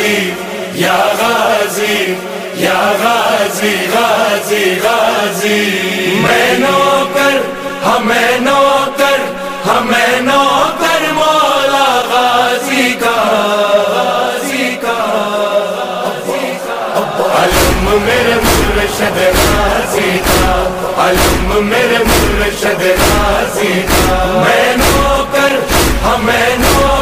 गाजी या गाजी या गाजी गाजी गाजी। मैं नौकर हमें नौकर हमें नौकर मौला गाजी का गाजी का। अलम मेरे मुर्शद गाजी का अलम मेरे मुर्शद गाजी का। मैं नौकर हमें नौकर